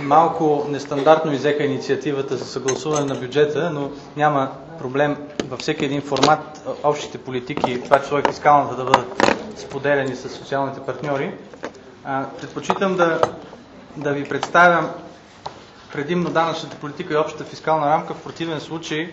малко нестандартно иззеха инициативата за съгласуване на бюджета, но няма проблем във всеки един формат общите политики, това число и фискалната, да бъдат споделяни с социалните партньори. Предпочитам да ви представям предимно данъчната политика и общата фискална рамка. В противен случай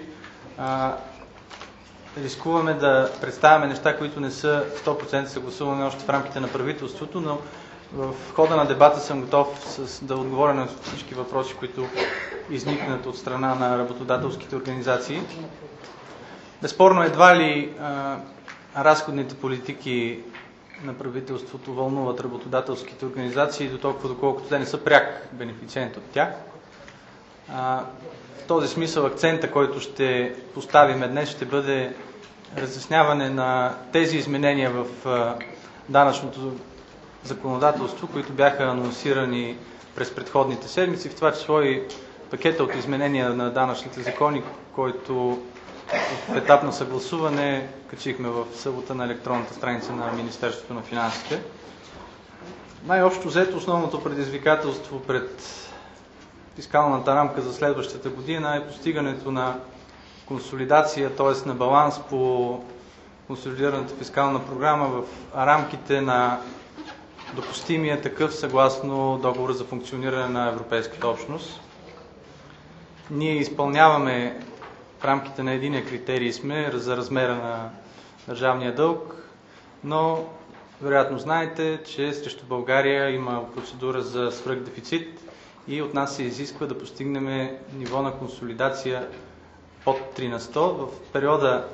рискуваме да представяме неща, които не са 100% съгласувани още в рамките на правителството, но в хода на дебата съм готов да отговоря на всички въпроси, които изникнат от страна на работодателските организации. Безспорно, едва ли разходните политики на правителството вълнуват работодателските организации до толкова, доколкото те не са пряк бенефициент от тях. В този смисъл акцента, който ще поставим днес, ще бъде разясняване на тези изменения в данъчното законодателство, които бяха анонсирани през предходните седмици, в това число и пакета от изменения на данъчните закони, който в етап на съгласуване качихме в събота на електронната страница на Министерството на финансите. Най-общо взето основното предизвикателство пред фискалната рамка за следващата година е постигането на консолидация, т.е. на баланс по консолидираната фискална програма в рамките на допустимия такъв съгласно договора за функциониране на Европейската общност. Ние изпълняваме в рамките на единия критерий сме за размера на държавния дълг, но вероятно знаете, че срещу България има процедура за свръхдефицит и от нас се изисква да постигнем ниво на консолидация под 3 на 100. В периода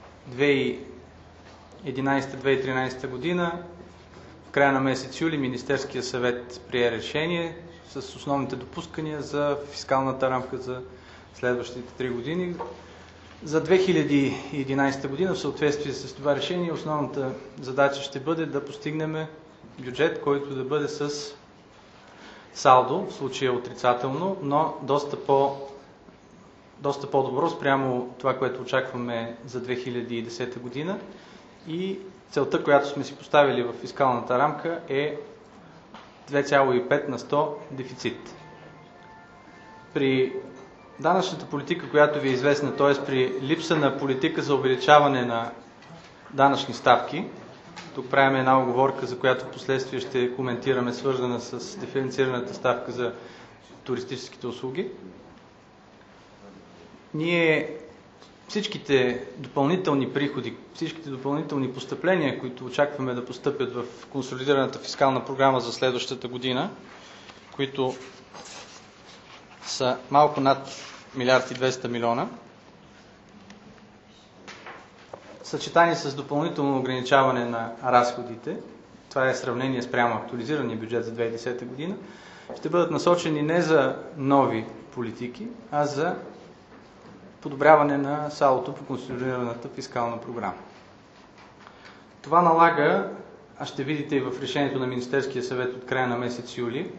2011-2013 година, в края на месец юли, Министерския съвет прие решение с основните допускания за фискалната рамка за следващите 3 години. За 2011 година, в съответствие с това решение, основната задача ще бъде да постигнем бюджет, който да бъде с салдо, в случая отрицателно, но доста по-добро спрямо това, което очакваме за 2010 година. И целта, която сме си поставили в фискалната рамка, е 2,5 на 100 дефицит. При данъчната политика, която ви е известна, т.е. при липса на политика за увеличаване на данъчни ставки, тук правим една оговорка, за която в последствие ще коментираме, свързана с диференцираната ставка за туристическите услуги. Ние всичките допълнителни приходи, всичките допълнителни постъпления, които очакваме да постъпят в консолидираната фискална програма за следващата година, които са малко над 1 200 милиона, съчетани с допълнително ограничаване на разходите, това е сравнение спрямо актуализирания бюджет за 2010 година, ще бъдат насочени не за нови политики, а за подобряване на салдото по консолидираната фискална програма. Това налага, а ще видите и в решението на Министерския съвет от края на месец юли,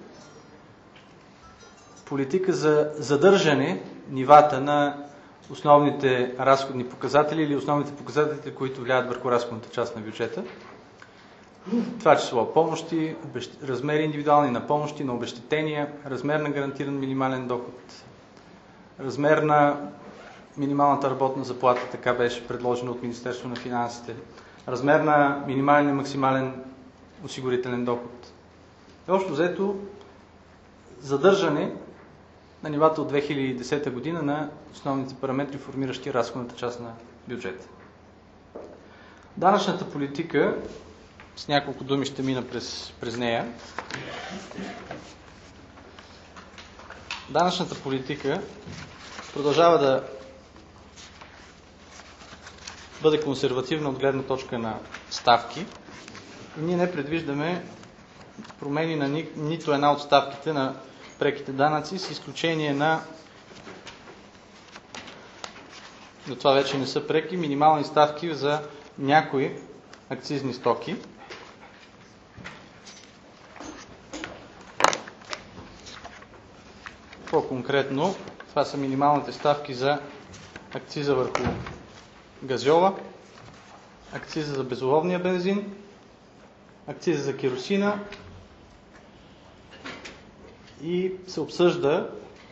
политика за задържане нивата на основните разходни показатели или основните показатели, които влияят върху разходната част на бюджета. Това число помощи, размери индивидуални на помощи, на обезщетения, размер на гарантиран минимален доход, размер на минималната работна заплата, така беше предложено от Министерството на финансите, размер на минимален и максимален осигурителен доход. Общо взето, задържане на нивата от 2010 година на основните параметри, формиращи разходната част на бюджета. Данъчната политика, с няколко думи ще мина през нея. Данъчната политика продължава да бъде консервативна от гледна точка на ставки. И ние не предвиждаме промени на нито една от ставките на преките данъци, с изключение на, но това вече не са преки, минимални ставки за някои акцизни стоки. По-конкретно, това са минималните ставки за акциза върху газьола, акциза за безоловния бензин, акциза за керосина и се обсъжда,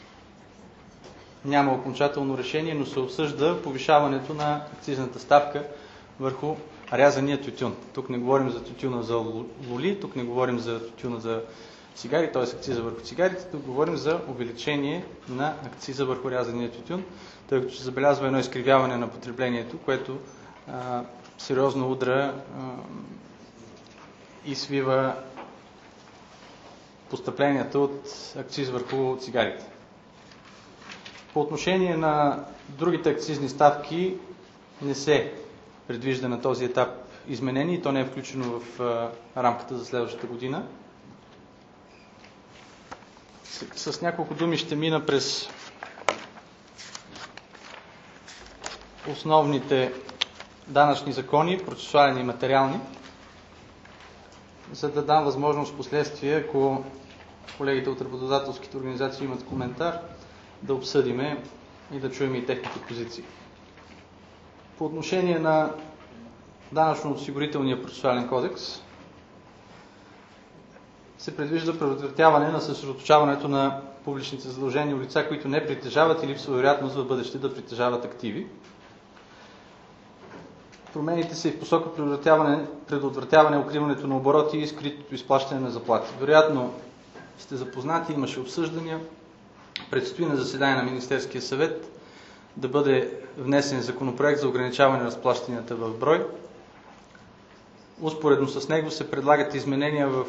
няма окончателно решение, но се обсъжда повишаването на акцизната ставка върху рязания тютюн. Тук не говорим за тютюна за лули, тук не говорим за тютюна за цигари, т.е. акциза върху цигарите, тук говорим за увеличение на акциза върху рязания тютюн, тъй като се забелязва едно изкривяване на потреблението, което сериозно удра и свива постъпленията от акциз върху цигарите. По отношение на другите акцизни ставки не се предвижда на този етап изменение и то не е включено в рамката за следващата година. С няколко думи ще мина през основните данъчни закони, процесуални и материални, за да дам възможност в последствие, ако колегите от работодателските организации имат коментар, да обсъдиме и да чуем и техните позиции. По отношение на данъчно-осигурителния процесуален кодекс се предвижда предотвратяване на съсредоточаването на публичните задължения от лица, които не притежават или липсва вероятност в бъдеще да притежават активи. Промените са и в посока предотвратяване укриването на обороти и скритото изплащане на заплати. Вероятно сте запознати, имаше обсъждания. Предстои на заседание на Министерския съвет да бъде внесен законопроект за ограничаване на разплащанията в брой. Успоредно с него се предлагат изменения в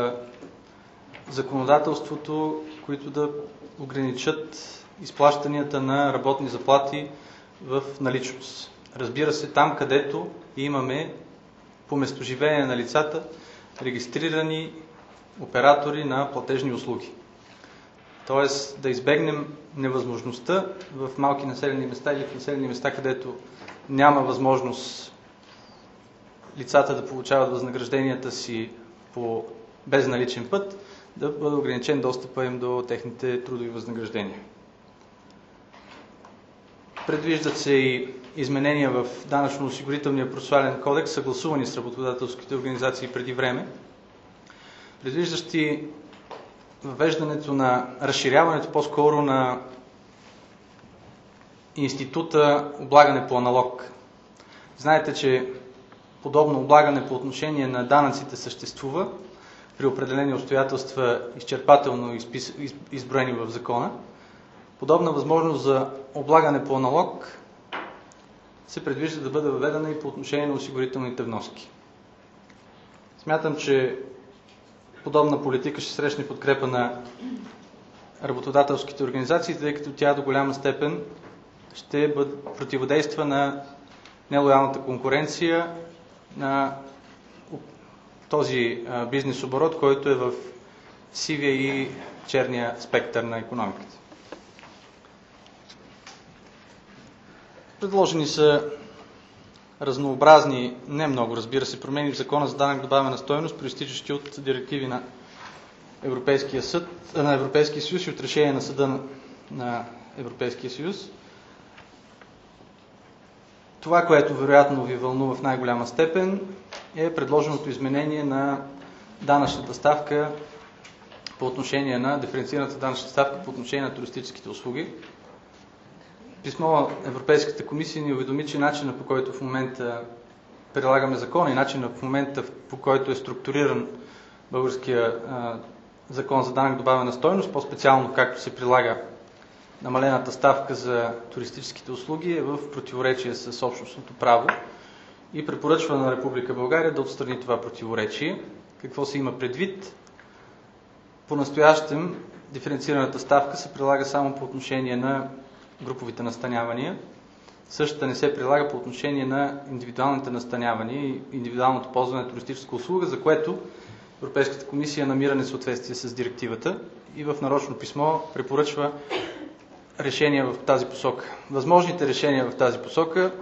законодателството, които да ограничат изплащанията на работни заплати в наличност. Разбира се, там, където имаме по местоживеене на лицата регистрирани оператори на платежни услуги. Тоест да избегнем невъзможността в малки населени места или в населени места, където няма възможност лицата да получават възнагражденията си по безналичен път, да бъде ограничен достъпа им до техните трудови възнаграждения. Предвиждат се и изменения в данъчно-осигурителния процесуален кодекс, съгласувани с работодателските организации преди време, предвиждащи въвеждането на разширяването по-скоро на института облагане по аналог. Знаете, че подобно облагане по отношение на данъците съществува при определени обстоятелства, изчерпателно изброени в закона. Подобна възможност за облагане по аналог се предвижда да бъде въведена и по отношение на осигурителните вноски. Смятам, че подобна политика ще срещне подкрепа на работодателските организации, тъй като тя до голяма степен ще противодейства на нелоялната конкуренция на този бизнес оборот, който е в сивия и черния спектър на икономиката. Предложени са разнообразни, не много, разбира се, промени в Закона за данък добавена стойност, произтичащи от директиви на Европейския съюз и от решение на Съда на Европейския съюз. Това, което вероятно ви вълнува в най-голяма степен, е предложеното изменение на данъчната ставка по отношение на диференцираната данъчна ставка по отношение на туристическите услуги. Писмо Европейската комисия ни уведоми, че начинът, по който в момента прилагаме закона и начинът в момента, по който е структуриран българския закон за данък добавена стойност, по-специално както се прилага намалената ставка за туристическите услуги, е в противоречие с общностното право и препоръчва на Република България да отстрани това противоречие. Какво се има предвид? По-настоящем диференцираната ставка се прилага само по отношение на груповите настанявания. Същата не се прилага по отношение на индивидуалните настанявания и индивидуалното ползване на туристическа услуга, за което Европейската комисия намира несъответствие с директивата и в нарочно писмо препоръчва решения в тази посока. Възможните решения в тази посока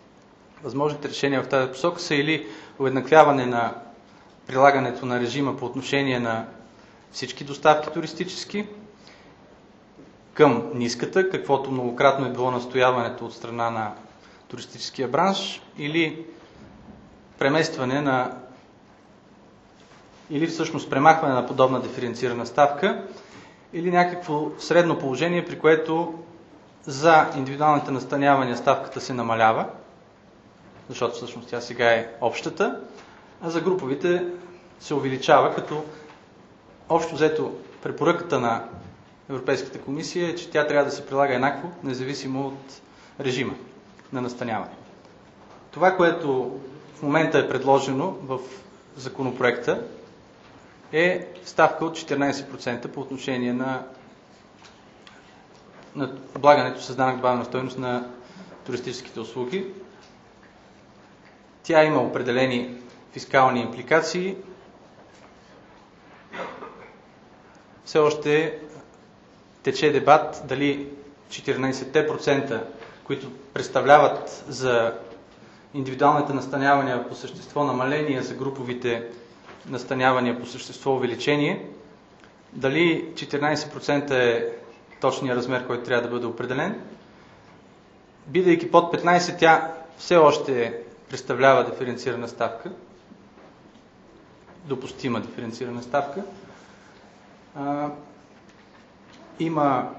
са или уеднаквяване на прилагането на режима по отношение на всички доставки туристически към ниската, каквото многократно е било настояването от страна на туристическия бранш, или всъщност премахване на подобна диференцирана ставка или някакво средно положение, при което за индивидуалните настанявания ставката се намалява, защото всъщност тя сега е общата, а за груповите се увеличава, като общо взето препоръката на Европейската комисия е, че тя трябва да се прилага еднакво, независимо от режима на настаняване. Това, което в момента е предложено в законопроекта, е ставка от 14% по отношение на облагането с данък добавена стойност на туристическите услуги. Тя има определени фискални импликации. Все още тече дебат дали 14%, които представляват за индивидуалните настанявания по същество намаление, за груповите настанявания по същество увеличение, дали 14% е точният размер, който трябва да бъде определен. Бидейки под 15%, тя все още представлява диференцирана ставка, допустима диференцирана ставка. Има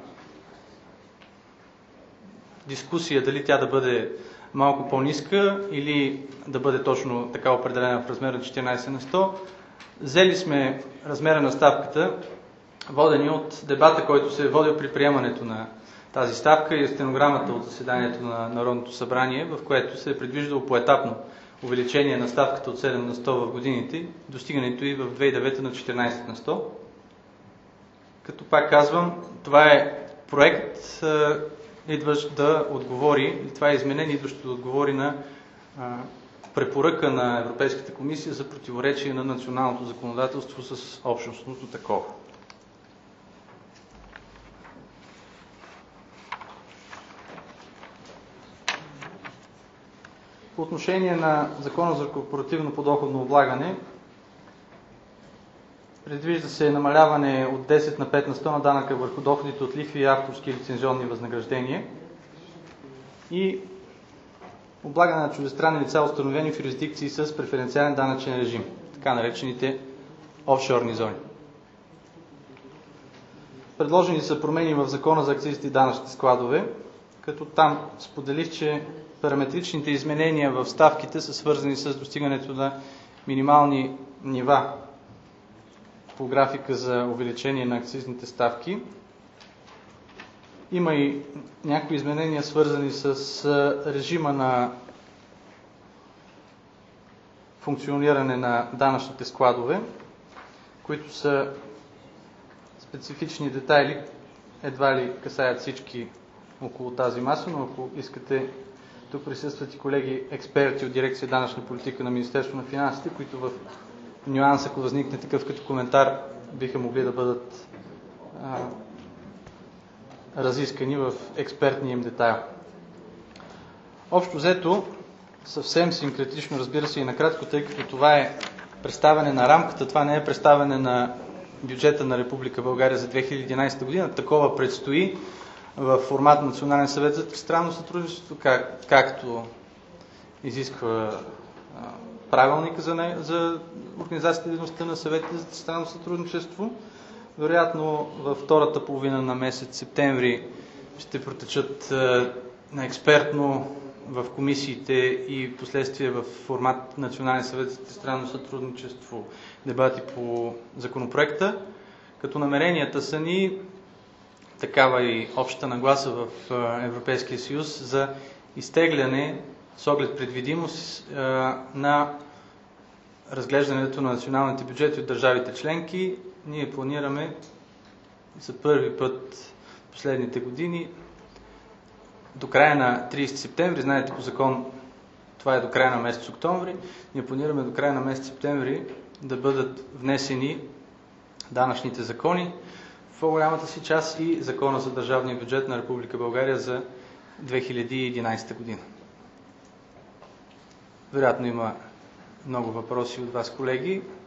дискусия дали тя да бъде малко по-ниска или да бъде точно така определена в размер на 14 на 100. Взели сме размера на ставката, водени от дебата, който се е водил при приемането на тази ставка и стенограмата от заседанието на Народното събрание, в което се е предвиждало поетапно увеличение на ставката от 7 на 100 в годините, достигането и в 2009 на 14 на 100. Като пак казвам, това е проект, идващ да отговори, това е изменение, идващо да отговори на препоръка на Европейската комисия за противоречие на националното законодателство с общностното такова. По отношение на Закона за корпоративно подоходно облагане, предвижда се намаляване от 10 на 5 на 100 на данъка върху доходите от лихви и авторски и лицензионни възнаграждения и облагане на чуждестранни лица, установени в юрисдикции с преференциален данъчен режим, така наречените офшорни зони. Предложени са промени в Закона за акцизите и данъчните складове, като там споделих, че параметричните изменения в ставките са свързани с достигането на минимални нива по графика за увеличение на акцизните ставки. Има и някои изменения, свързани с режима на функциониране на данъчните складове, които са специфични детайли, едва ли касаят всички около тази маса, но ако искате, тук присъстват и колеги експерти от дирекция данъчна политика на Министерството на финансите, които в нюанс, ако възникне такъв като коментар, биха могли да бъдат разискани в експертния им детайл. Общо взето, съвсем синкретично, разбира се и накратко, тъй като това е представяне на рамката, това не е представяне на бюджета на Република България за 2011 година. Такова предстои в формат Национален съвет за тристранно сътрудничество, както изисква правилника за организацията и дейността на съветите за тристранно сътрудничество. Вероятно във втората половина на месец септември ще протечат на експертно в комисиите и последствие в формат Национален съвет за тристранно сътрудничество дебати по законопроекта, като намеренията са ни такава и обща нагласа в Европейския съюз за изтегляне с оглед предвидимост на разглеждането на националните бюджети от държавите членки. Ние планираме за първи път последните години до края на 30 септември, знаете по закон това е до края на месец октомври, ние планираме до края на месец септември да бъдат внесени данъчните закони, в по-голямата си част и Закона за държавния бюджет на Република България за 2011 година. Вероятно има много въпроси от вас, колеги.